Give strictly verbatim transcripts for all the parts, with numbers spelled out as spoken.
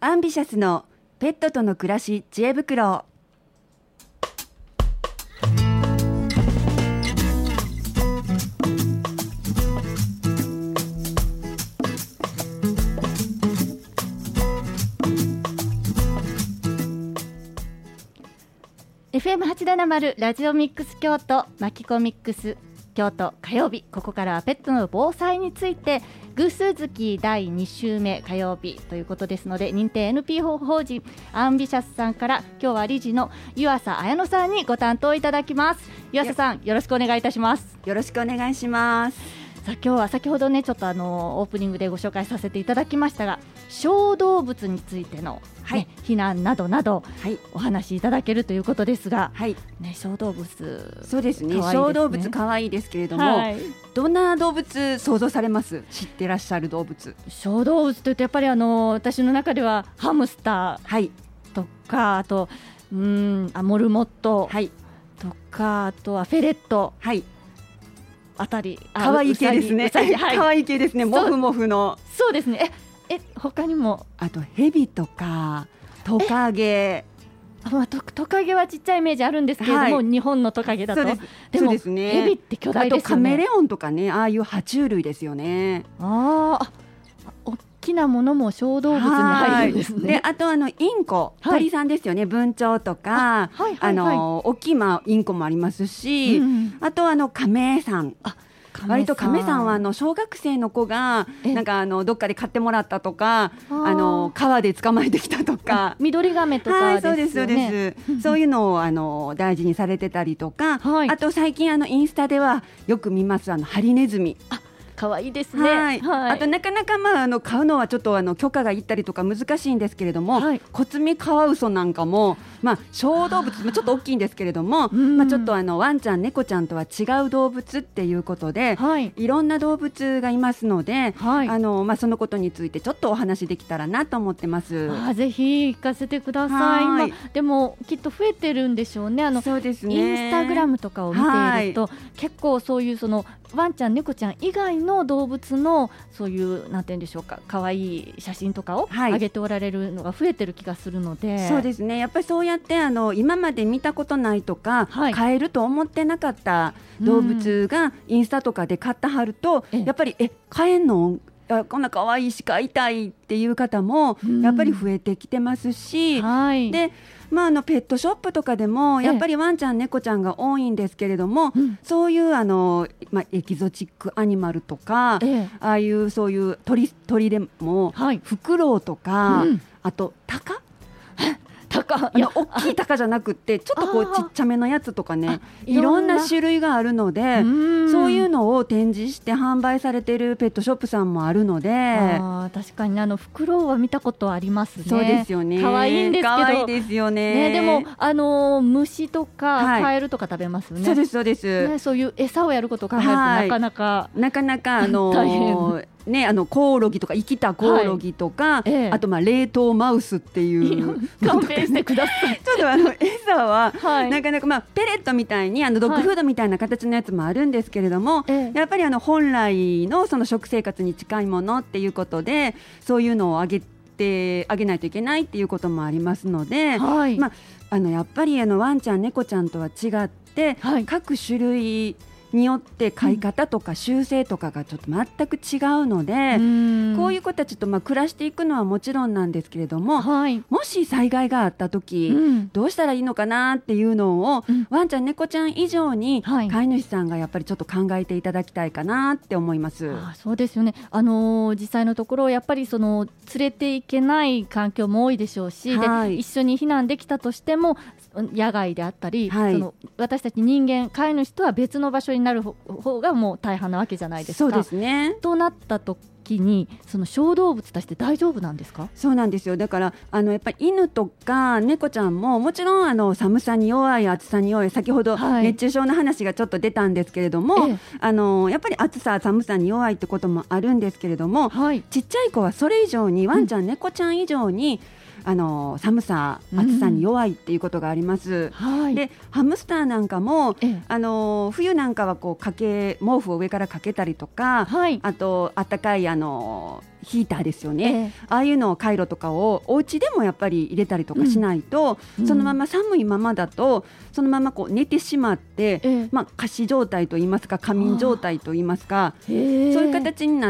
アンビシャスのペットとの暮らし知恵袋。 エフエムはちななまる ラジオミックス京都マキコミックス京都火曜日、ここからはペットの防災についてぐす月だいに週目火曜日ということですので、認定 エヌピーオー 法人アンビシャスさんから今日は理事の湯浅彩乃さんにご担当いただきます。湯浅さん、よろしくお願いいたします。 よろしくお願いします。 さあ、今日は先ほどねちょっとあのオープニングでご紹介させていただきましたが、小動物についての、ねはい、避難などなど、はい、お話しいただけるということですが、はいね、小動物そうですね、小動物可愛いですけれども、はい、どんな動物想像されます？知ってらっしゃる動物。 小動物というとやっぱりあの私の中ではハムスターとか、はい、あとうーんあモルモット、はい、とかあとはフェレット、はいあたり、 可愛い系ですね。可愛い系ですね。モフモフの。 そうですね。え、え、他にも。 あとヘビとかトカゲ。 あ、まあ、ト, トカゲはちっちゃいイメージあるんですけれども、はい、日本のトカゲだと。そうです。 でもそうですね。 ヘビって巨大ですよね。 あとカメレオンとかね、ああいう爬虫類ですよね。 ああ。大きなものも小動物に入るんですね。 で、あとあのインコ、はい、鳥さんですよね。文鳥とか、あ、はいはいはい、あの大きい、まあ、インコもありますし、うん、あとあのカメさん。あ、割とカメさんはあの小学生の子がなんかあのどっかで買ってもらったとか、あの川で捕まえてきたとか、 緑ガメとかですよね。はい、そうですそうです。そういうのをあの大事にされてたりとか、はい、あと最近あのインスタではよく見ますあのハリネズミ。あ、 可愛いですね。 はいはい、あとなかなか、まあ、あの買うのはちょっとあの許可がいったりとか難しいんですけれども、はい、コツメカワウソなんかも、まあ、小動物ちょっと大きいんですけれども、まあ、ちょっとあのワンちゃん猫ちゃんとは違う動物っていうことで、はい、いろんな動物がいますので、はい、あのまあ、そのことについてちょっとお話できたらなと思ってます。 あ、ぜひ聞かせてください。はい、今でもきっと増えてるんでしょうね。あのそうですね、インスタグラムとかを見ていると、はい、結構そういうそのワンちゃん猫ちゃん以外の動物のそういうなんて言うんでしょうか、可愛い写真とかを上げておられるのが増えてる気がするので、はい、 そうですね、やっぱりそうやってあの今まで見たことないとか、はい、飼えると思ってなかった動物がインスタとかで飼ってはると、うん、やっぱりえ飼えんのこんな可愛いし飼いたいっていう方もやっぱり増えてきてますし、はい、でまあ、あのペットショップとかでもやっぱりワンちゃん、猫ちゃんが多いんですけれども、うん、そういうあの、まあ、エキゾチックアニマルとか、ええ、ああいうそういう鳥、鳥でも、はい、フクロウとか、うん、あとタカタカ、いや大きいタカじゃなくてちょっとこうちっちゃめのやつとかね、いろんな種類があるので、そういうのを展示して販売されているペットショップさんもあるので、 あ、確かにあのフクロウは見たことありますね。 そうですよね。 可愛いんですけど、 可愛いですよ ね, ね。でもあの虫とかカエルとか食べますよね。 そうですそうです、ね、 そういう餌をやることを考えるとなかなか、はい、 なかなかあの大変ね、あのコオロギとか生きたコオロギとか、はいええ、あとまあ冷凍マウスっていう勘弁してください。 ちょっとあの餌は、はい、なかなか、まあ、ペレットみたいにあのドッグフードみたいな形のやつもあるんですけれども、はい、やっぱりあの本来のその食生活に近いものっていうことでそういうのをあげてあげないといけないっていうこともありますので、はい、まあ、あのやっぱりあのワンちゃん猫ちゃんとは違って、はい、各種類によって飼い方とか習性とかがちょっと全く違うので、うん、こういう子たちとまあ暮らしていくのはもちろんなんですけれども、はい、もし災害があった時、うん、どうしたらいいのかなっていうのを、うん、ワンちゃん猫ちゃん以上に飼い主さんがやっぱりちょっと考えていただきたいかなって思います。 あ、そうですよね。あのー、実際のところやっぱりその連れていけない環境も多いでしょうし、はい、で一緒に避難できたとしても野外であったり、はい、その私たち人間飼い主とは別の場所になる方がもう大半なわけじゃないですか。 そうですね。 となった時にその小動物として大丈夫なんですか？ そうなんですよ。だからあのやっぱり犬とか猫ちゃんももちろんあの寒さに弱い、暑さに弱い、先ほど熱中症の話がちょっと出たんですけれども、はい、あのやっぱり暑さ寒さに弱いってこともあるんですけれども、はい、ちっちゃい子はそれ以上にワンちゃん、うん、猫ちゃん以上にあの寒さ暑さに弱いっていうことがあります、うんはい、でハムスターなんかも、ええ、あの冬なんかはこうかけ毛布を上からかけたりとか、はい、あとあったかいあのヒーターですよね、ええ、ああいうのをカイロとかをお家でもやっぱり入れたりとかしないと、うん、そのまま寒いままだとそのままこう寝てしまって、ええまあ、仮死状態といいますか仮眠状態といいますかそういう形になって、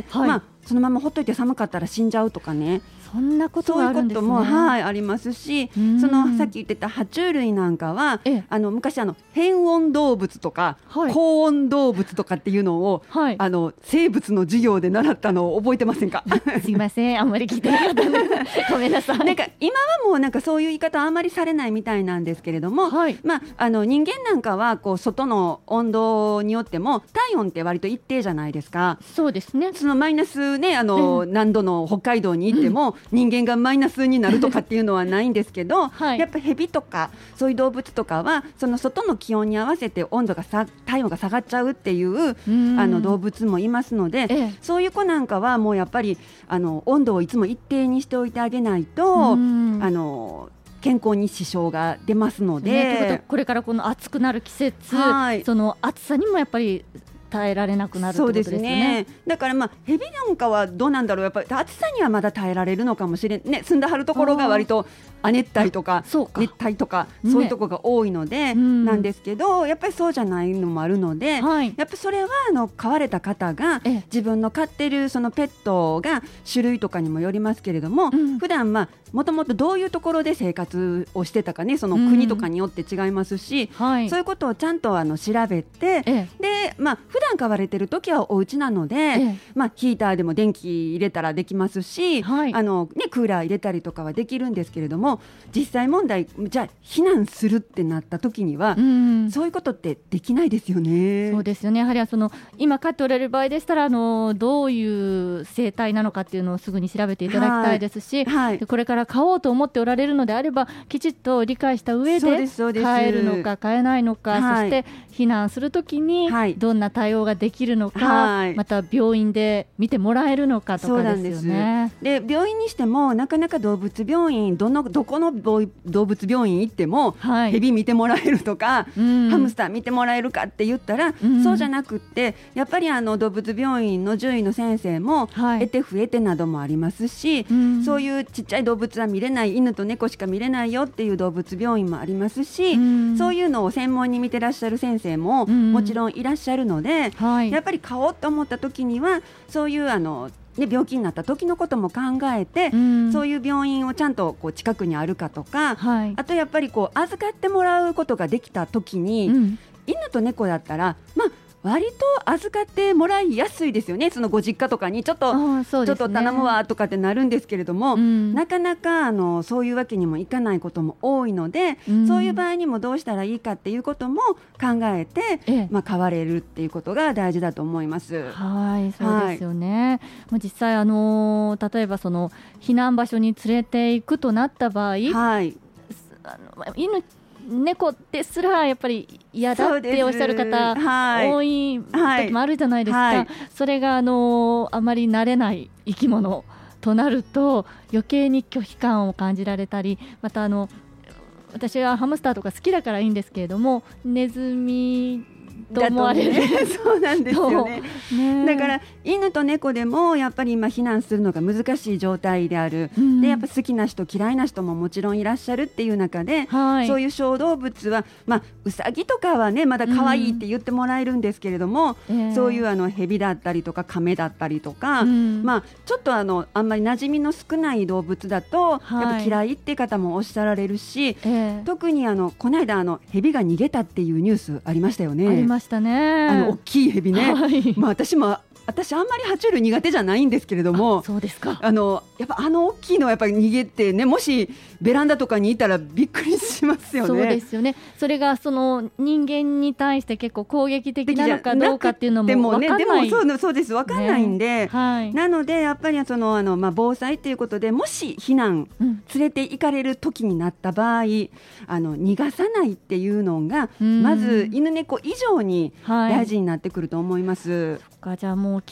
はいまあ、そのままほっといて寒かったら死んじゃうとかねそんなことがあるんですね。 そういうことも、はい、ありますしそのさっき言ってた爬虫類なんかはあの昔あの変温動物とか、はい、高温動物とかっていうのを、はい、あの生物の授業で習ったのを覚えてませんかすいませんあんまり聞いてなかったごめんなさいなんか今はもうなんかそういう言い方あんまりされないみたいなんですけれども、はいまあ、あの人間なんかはこう外の温度によっても体温って割と一定じゃないですか。 そうですね。 そのマイナス、ね、あの、うん、何度の北海道に行っても、うん人間がマイナスになるとかっていうのはないんですけど、はい、やっぱヘビとかそういう動物とかはその外の気温に合わせて温度がさ体温が下がっちゃうっていうあの動物もいますので、ええ、そういう子なんかはもうやっぱりあの温度をいつも一定にしておいてあげないとあの健康に支障が出ますので、 ね、ということはこれからこの暑くなる季節、はい、その暑さにもやっぱり耐えられなくなるってことですよね。そうですね。 だからまあヘビなんかはどうなんだろうやっぱり暑さにはまだ耐えられるのかもしれんね。住んではるところが割と亜熱帯とか熱帯とかそういうところが多いのでなんですけど、やっぱりそうじゃないのもあるので、はい、やっぱりそれはあの飼われた方が自分の飼ってるそのペットが種類とかにもよりますけれども、うん、普段まあもともとどういうところで生活をしてたかねその国とかによって違いますし、うんはい、そういうことをちゃんとあの調べて、ええ、でまあ普段飼われてる時はお家なので、ええまあ、ヒーターでも電気入れたらできますし、はいあのね、クーラー入れたりとかはできるんですけれども実際問題じゃあ避難するってなった時には、うん、そういうことってできないですよね。 そうですよね。やはりその今飼っておられる場合でしたらあのどういう生態なのかっていうのをすぐに調べていただきたいですし、はいはい、でこれから飼おうと思っておられるのであればきちっと理解した上で飼えるのか飼えないのか、はい、そして避難するときにどんな対応ができるのか、はい、また病院で見てもらえるのかとかですよね。 で病院にしてもなかなか動物病院 どのどこの動物病院行っても、はい、ヘビ見てもらえるとか、うん、ハムスター見てもらえるかって言ったら、うん、そうじゃなくってやっぱりあの動物病院の獣医の先生も、はい、エテフエテなどもありますし、うん、そういうちっちゃい動物は見れない犬と猫しか見れないよっていう動物病院もありますし、うん、そういうのを専門に見てらっしゃる先生も、うん、もちろんいらっしゃるので、はい、やっぱり飼おうと思った時にはそういうあので病気になった時のことも考えて、うん、そういう病院をちゃんとこう近くにあるかとか、はい、あとやっぱりこう預かってもらうことができた時に、うん、犬と猫だったらまあ割と預かってもらいやすいですよね。そのご実家とかにちょっと、ね、ちょっと頼むわとかってなるんですけれども、うん、なかなかあのそういうわけにもいかないことも多いので、うん、そういう場合にもどうしたらいいかっていうことも考えて、ええまあ、飼われるっていうことが大事だと思います。 はいそうですよね、はい、実際あの例えばその避難場所に連れていくとなった場合、はい、あの犬猫ですらやっぱり嫌だっておっしゃる方、はい、多い時もあるじゃないですか、はいはい、それがあのあまり慣れない生き物となると余計に拒否感を感じられたりまたあの私はハムスターとか好きだからいいんですけれどもネズミと思われる、 ね、そうなんですよ ね, ねだから犬と猫でもやっぱり今避難するのが難しい状態である、うん、でやっぱ好きな人嫌いな人ももちろんいらっしゃるっていう中で、はい、そういう小動物は、まあ、ウサギとかはねまだ可愛いって言ってもらえるんですけれども、うん、そういうあのヘビだったりとかカメだったりとか、うんまあ、ちょっと あ, のあんまり馴染みの少ない動物だと、はい、やっぱ嫌いって方もおっしゃられるし、えー、特にあのこの間あのヘビが逃げたっていうニュースありましたよね。 ありましたね。 あの大きいヘビね、はいまあ、私も私あんまり爬虫類苦手じゃないんですけれどもあそうですか。 あのやっぱあの大きいのはやっぱり逃げてねもしベランダとかにいたらびっくりしますよね。 そうですよね。それがその人間に対して結構攻撃的なのかどうかっていうのも分かんない、 でもねでもそうそうです分かんないんで、ねはい、なのでやっぱりそのあの、まあ、防災ということでもし避難連れて行かれる時になった場合、うん、あの逃がさないっていうのがまず犬猫以上に大事になってくると思います、はい、 じゃあもうきちっ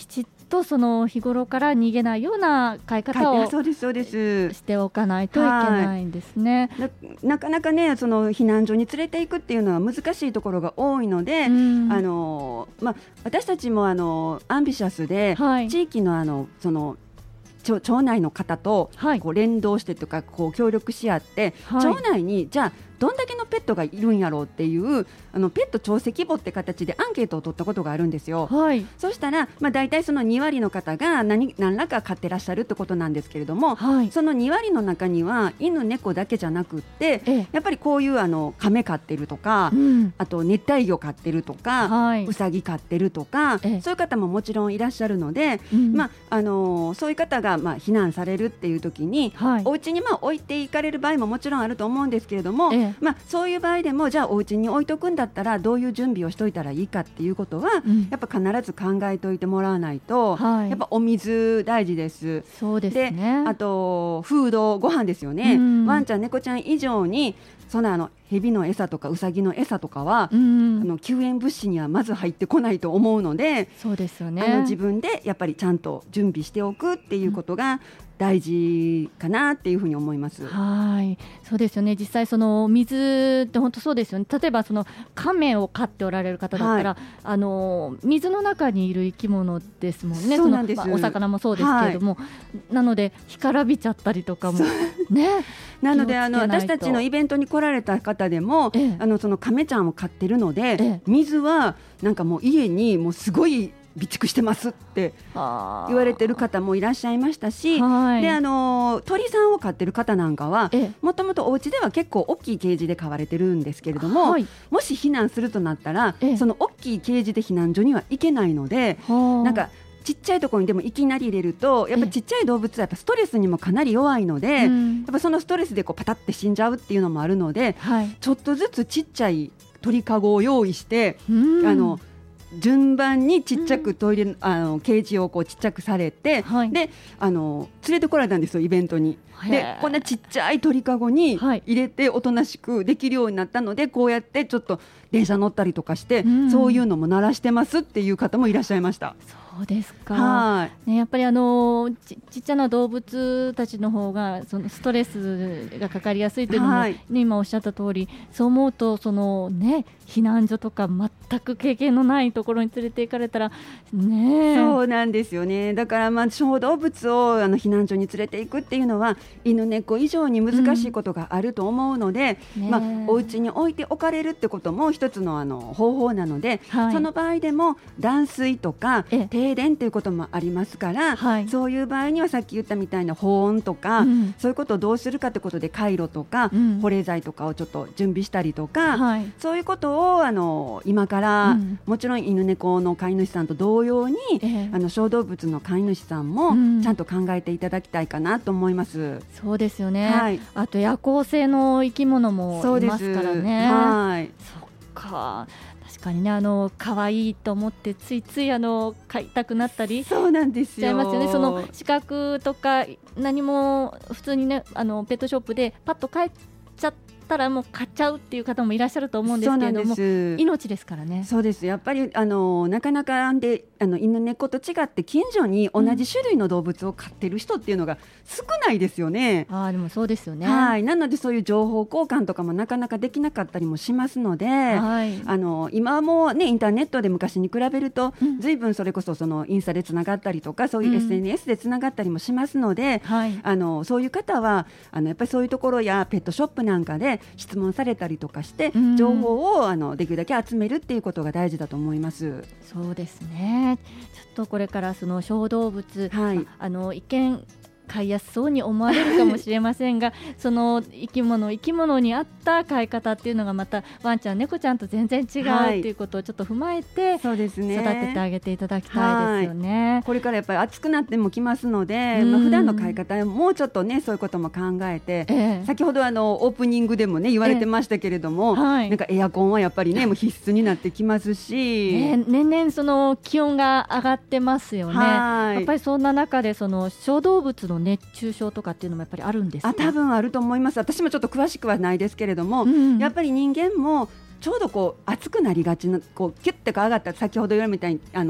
とその日頃から逃げないような飼い方をそうですそうですしておかないといけないんですね。 な, なかなかねその避難所に連れていくっていうのは難しいところが多いので、あの、まあ、私たちもあのアンビシャスで、はい、地域のあのその町内の方とこう連動してとかこう協力し合って、はい、町内にじゃあどんだけのペットがいるんやろうっていうあのペット調整規模って形でアンケートを取ったことがあるんですよ、はい、そしたら、まあ、大体そのに割の方が 何, 何らか飼ってらっしゃるってことなんですけれども、はい、そのに割の中には犬猫だけじゃなくって、ええ、やっぱりこういうあの亀飼ってるとか、うん、あと熱帯魚飼ってるとか、はい、うさぎ飼ってるとか、ええ、そういう方ももちろんいらっしゃるので、うんまああのー、そういう方がまあ避難されるっていう時に、はい、お家にまあ置いていかれる場合ももちろんあると思うんですけれども、ええまあ、そういう場合でもじゃあお家に置いとくんだったらどういう準備をしといたらいいかっていうことは、うん、やっぱ必ず考えておいてもらわないと、はい、やっぱお水大事です。 そうですね。 であとフードご飯ですよね、うん、ワンちゃん猫ちゃん以上にそのあの蛇の餌とかウサギの餌とかは、うん、あの救援物資にはまず入ってこないと思うので、 そうですよね、 あの自分でやっぱりちゃんと準備しておくっていうことが大事かなっていうふうに思います。 はい、そうですよね。実際その水って本当そうですよね。例えばその亀を飼っておられる方だったら、はい、あの水の中にいる生き物ですもんね。 そうなんです。 その、まあ、お魚もそうですけれども、はい、なので干からびちゃったりとかもねなのであの私たちのイベントに来られた方でも、ええ、あのその亀ちゃんを飼ってるので、ええ、水はなんかもう家にもうすごい備蓄してますって言われてる方もいらっしゃいましたし、はい、であの鳥さんを飼ってる方なんかはもともとお家では結構大きいケージで飼われてるんですけれども、はい、もし避難するとなったらその大きいケージで避難所には行けないので、なんかちっちゃいところにでもいきなり入れるとやっぱちっちゃい動物はやっぱストレスにもかなり弱いので、うん、やっぱそのストレスでこうパタって死んじゃうっていうのもあるので、はい、ちょっとずつちっちゃい鳥かごを用意して、うん、あの順番にちっちゃくトイレ、うん、あのケージをこうちっちゃくされて、はい、であの連れてこられたんですよイベントに。でこんなちっちゃい鳥かごに入れておとなしくできるようになったので、はい、こうやってちょっと電車乗ったりとかして、うん、そういうのも慣らしてますっていう方もいらっしゃいました。 そうですか、 はいね、やっぱりあの ち, ちっちゃな動物たちの方がそのストレスがかかりやすいというのも、はいね、今おっしゃった通りそう思うとその、ね、避難所とか全く経験のないところに連れて行かれたら、ね、 そうなんですよね。だからまあ小動物をあの避難所に連れて行くっていうのは犬猫以上に難しいことがあると思うので、うんねまあ、お家に置いておかれるってことも一つ の, あの方法なので、はい、その場合でも断水とか停電ということもありますから、はい、そういう場合にはさっき言ったみたいな保温とか、うん、そういうことをどうするかということでカイロとか、うん、保冷剤とかをちょっと準備したりとか、はい、そういうことをあの今から、うん、もちろん犬猫の飼い主さんと同様に、えー、あの小動物の飼い主さんもちゃんと考えていただきたいかなと思います、うん、 そうですよね、はい、あと夜行性の生き物もいますからね。 はい、 そっか確かにねあの可愛いと思ってついついあの飼いたくなったりそうなんですよしちゃいますよね。その資格とか何も普通にねあのペットショップでパッと買っちゃったらもう買っちゃうっていう方もいらっしゃると思うんですけれども、命ですからね。 そうですやっぱりあのなかなかであの犬猫と違って近所に同じ種類の動物を飼ってる人っていうのが少ないですよね、 うん、あでもそうですよね。 はいなのでそういう情報交換とかもなかなかできなかったりもしますので、はい、あの今はもうねインターネットで昔に比べると、うん、随分それこそそのインスタでつながったりとかそういう エスエヌエス でつながったりもしますので、うんはい、あのそういう方はあのやっぱりそういうところやペットショップなんかで質問されたりとかして、うん、情報をあのできるだけ集めるっていうことが大事だと思います。 そうですね。ちょっとこれからその小動物、はい、あの一見飼いやすそうに思われるかもしれませんがその生き物生き物に合った飼い方っていうのがまたワンちゃん猫ちゃんと全然違う、はい、っていうことをちょっと踏まえてそうですね、育ててあげていただきたいですよね、はい、 これからやっぱり暑くなってもきますので、まあ、普段の飼い方もうちょっとねそういうことも考えて、ええ、先ほどあのオープニングでもね言われてましたけれども、ええはい、なんかエアコンはやっぱりねもう必須になってきますし、 ね、年々その気温が上がってますよね。はいやっぱりそんな中でその小動物の熱中症とかっていうのもやっぱりあるんですか？ あ多分あると思います。私もちょっと詳しくはないですけれども、うん、やっぱり人間もちょうどこう暑くなりがちなこうキュッて上がった先ほど言われたみたいにあの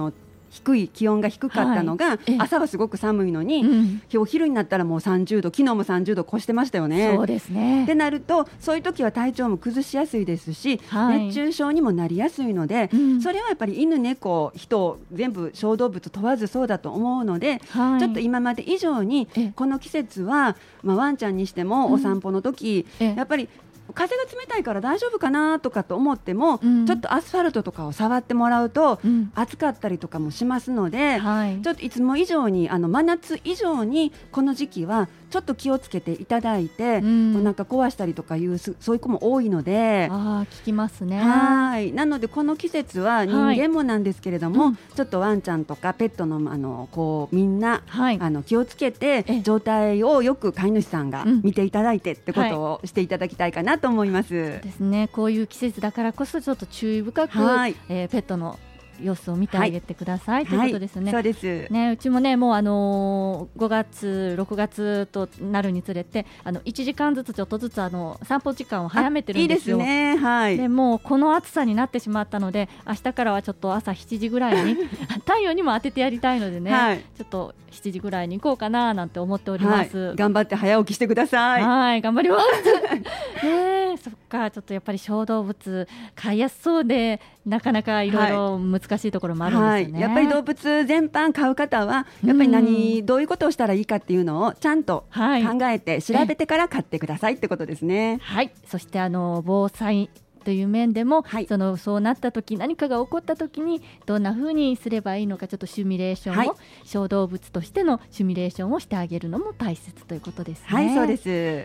低い気温が低かったのが、はい、朝はすごく寒いのに、うん、お昼になったらもうさんじゅうど、昨日もさんじゅうど越してましたよね。 そうですね。 ってなるとそういう時は体調も崩しやすいですし、はい、熱中症にもなりやすいので、うん、それはやっぱり犬猫人全部小動物問わずそうだと思うので、はい、ちょっと今まで以上にこの季節は、まあ、ワンちゃんにしてもお散歩の時、うん、やっぱり風が冷たいから大丈夫かなとかと思っても、うん、ちょっとアスファルトとかを触ってもらうと、うん、暑かったりとかもしますので、はい、ちょっといつも以上にあの真夏以上にこの時期はちょっと気をつけていただいて、うん、なんか壊したりとかいうそういう子も多いので、 あ聞きますね。 はいなのでこの季節は人間もなんですけれども、はい、ちょっとワンちゃんとかペット の, あのこうみんな、はい、あの気をつけて状態をよく飼い主さんが見ていただいてってことをしていただきたいかなと思います。 はい、ですね。こういう季節だからこそちょっと注意深く、はいえー、ペットの様子を見てあげてください、はい、ということですね。 はい、そうですね。うちもねもうあのー、ごがつろくがつとなるにつれてあのいちじかんずつちょっとずつあの散歩時間を早めてるんですよ。 いいですね。はい。 でもうこの暑さになってしまったので明日からはちょっと朝しちじぐらいに太陽にも当ててやりたいのでね、はい、ちょっとしちじぐらいに行こうかななんて思っております。 はい、頑張って早起きしてください。 はい頑張りますね。そっかちょっとやっぱり小動物飼いやすそうでなかなかいろいろ難しいところもあるんですよね。 はい、やっぱり動物全般飼う方はやっぱり何、うん、どういうことをしたらいいかっていうのをちゃんと考えて調べてから飼ってくださいってことですね。 はい、そしてあの防災という面でも、はい、そのそうなった時何かが起こった時にどんな風にすればいいのかちょっとシミュレーションを、はい、小動物としてのシミュレーションをしてあげるのも大切ということですね。 はいそうです。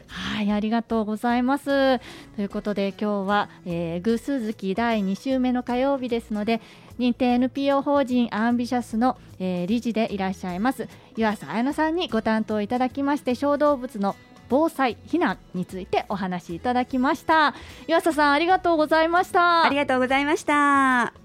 はいありがとうございます。ということで今日は、えー、偶数月だいに週目の火曜日ですので認定 エヌピーオー 法人アンビシャスの、えー、理事でいらっしゃいます湯浅彩乃さんにご担当いただきまして小動物の防災避難についてお話しいただきました。湯浅さんありがとうございました。 ありがとうございました。